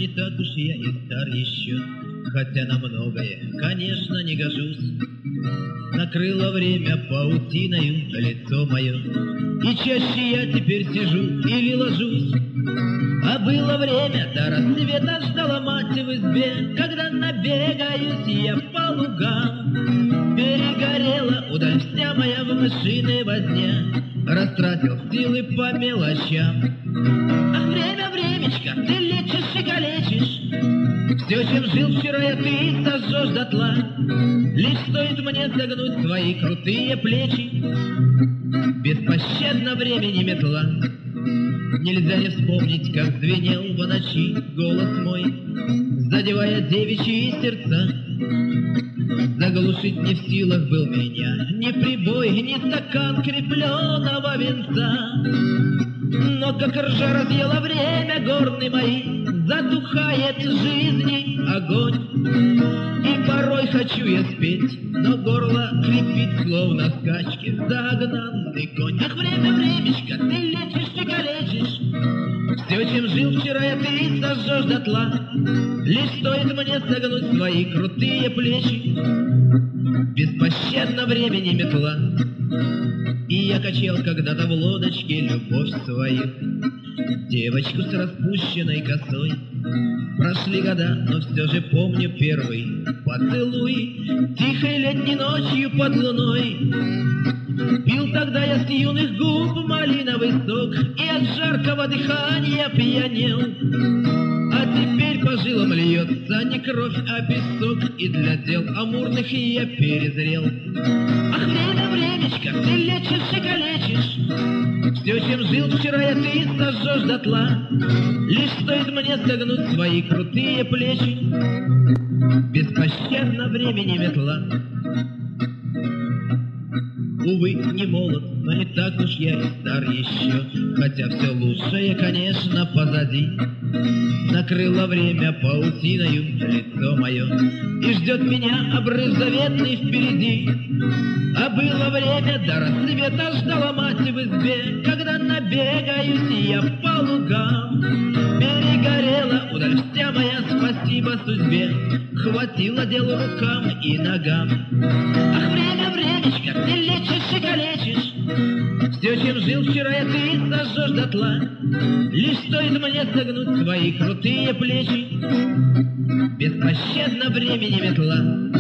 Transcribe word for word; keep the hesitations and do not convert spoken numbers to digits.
так уж я и стар еще, хотя на многое, конечно, не гожусь. Накрыло время паутиною лицо мое, и чаще я теперь сижу или ложусь. А было время, до рассвета ждала мать в избе, когда набегаюсь я по лугам. Перегорела удаль вся моя в мышиной возне, растратил силы по мелочам. Ах, время, времечко, ты лечишь и калечишь, все, чем жил вчера я, ты сожжешь дотла. Лишь стоит мне согнуть твои крутые плечи, беспощадно времени метла. Нельзя не вспомнить, как звенел по ночи голос мой, задевая девичьи сердца. Заглушить не в силах был меня ни прибой, ни стакан крепленного венца. Но как ржа разъела время горны мои, затухает жизни огонь. И порой хочу я спеть, но горло хрипит, словно в скачке загнанный конь. Ах, время, времечко, ты лечишь и калечишь, все, чем жил вчера я, ты сожжешь дотла. Лишь стоит мне согнуть свои крутые плечи, беспощадно времени метла. И я качал когда-то в лодочке любовь свою, девочку с распущенной косой. Прошли года, но все же помню первый поцелуй, тихой летней ночью под луной. Пил тогда я с юных губ малиновый сок, и от жаркого дыхания пьянел. А теперь по жилам льется не кровь, а песок, и для дел амурных я перезрел. Ах, время, времечко, ты лечишь и калечишь, все, чем жил вчера я, ты сожжешь дотла. Лишь стоит мне согнуть свои крутые плечи, беспощадно времени метла. Увы, не молод, но не так уж я и стар еще, хотя все лучшее, конечно, позади. Накрыло время паутиною лицо мое, и ждет меня обрыв заветный впереди. А было время, до рассвета ждала мать в избе, когда набегаюсь я по лугам. Перегорела удаль вся моя, спасибо судьбе, хватило делу рукам и ногам. Ах, время, времечко, ты лечишь и калечишь, все, чем жил вчера я, ты сожжешь дотла. Лишь стоит мне согнуть свои крутые плечи, беспощадно времени метла.